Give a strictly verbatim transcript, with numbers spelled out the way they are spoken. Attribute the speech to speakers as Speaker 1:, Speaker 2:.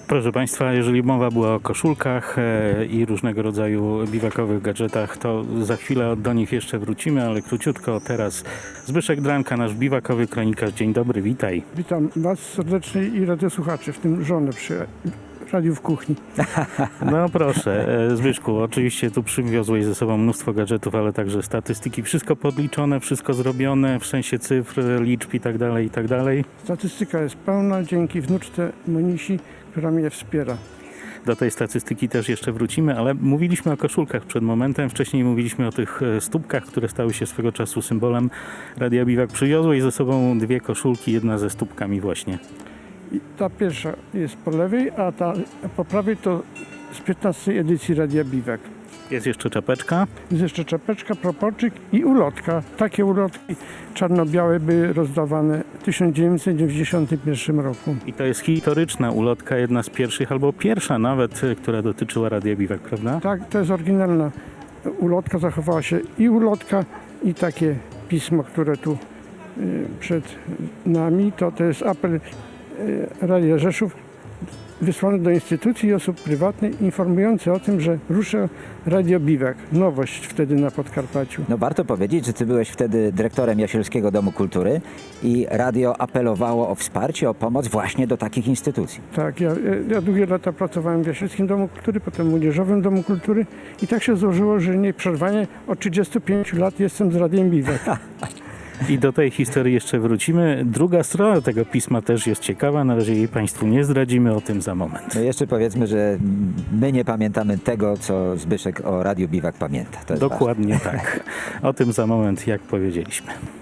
Speaker 1: Proszę Państwa, jeżeli mowa była o koszulkach e, i różnego rodzaju biwakowych gadżetach, to za chwilę do nich jeszcze wrócimy, ale króciutko teraz Zbyszek Dranka, nasz biwakowy kronikarz. Dzień dobry, witaj.
Speaker 2: Witam Was serdecznie i radiosłuchaczy, w tym żonę przy radiu w kuchni.
Speaker 1: No proszę, e, Zbyszku, oczywiście tu przywiozłeś ze sobą mnóstwo gadżetów, ale także statystyki. Wszystko podliczone, wszystko zrobione w sensie cyfr, liczb i tak dalej, i tak dalej.
Speaker 2: Statystyka jest pełna dzięki wnuczce Monisi, która mnie wspiera.
Speaker 1: Do tej statystyki też jeszcze wrócimy, ale mówiliśmy o koszulkach przed momentem. Wcześniej mówiliśmy o tych e, stópkach, które stały się swego czasu symbolem Radia Biwak. Przywiozłeś ze sobą dwie koszulki, jedna ze stópkami właśnie.
Speaker 2: I ta pierwsza jest po lewej, a ta po prawej to z piętnastej edycji Radia Biwak.
Speaker 1: Jest jeszcze czapeczka.
Speaker 2: Jest jeszcze czapeczka, proporczyk i ulotka. Takie ulotki czarno-białe były rozdawane w tysiąc dziewięćset dziewięćdziesiątym pierwszym roku.
Speaker 1: I to jest historyczna ulotka, jedna z pierwszych, albo pierwsza nawet, e, która dotyczyła Radia Biwak, prawda?
Speaker 2: Tak, to jest oryginalna ulotka, zachowała się i ulotka, i takie pismo, które tu y, przed nami, to, to jest apel y, Radia Rzeszów wysłany do instytucji i osób prywatnych, informujący o tym, że rusza Radio Biwak. Nowość wtedy na Podkarpaciu.
Speaker 3: No warto powiedzieć, że ty byłeś wtedy dyrektorem Jasielskiego Domu Kultury i radio apelowało o wsparcie, o pomoc właśnie do takich instytucji.
Speaker 2: Tak, ja, ja długie lata pracowałem w Jasielskim Domu Kultury, potem w Młodzieżowym Domu Kultury i tak się złożyło, że nieprzerwanie od trzydziestu pięciu lat jestem z Radiem Biwak.
Speaker 1: I do tej historii jeszcze wrócimy. Druga strona tego pisma też jest ciekawa. Na razie jej Państwu nie zdradzimy, o tym za moment.
Speaker 3: No jeszcze powiedzmy, że my nie pamiętamy tego, co Zbyszek o Radiu Biwak pamięta. To jest
Speaker 1: Dokładnie tak. O tym za moment, jak powiedzieliśmy.